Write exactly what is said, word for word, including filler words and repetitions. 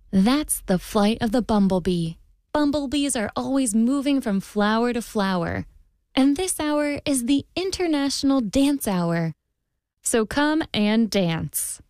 That's the flight of the bumblebee. Bumblebees are always moving from flower to flower. And this hour is the International Dance Hour. So come and dance.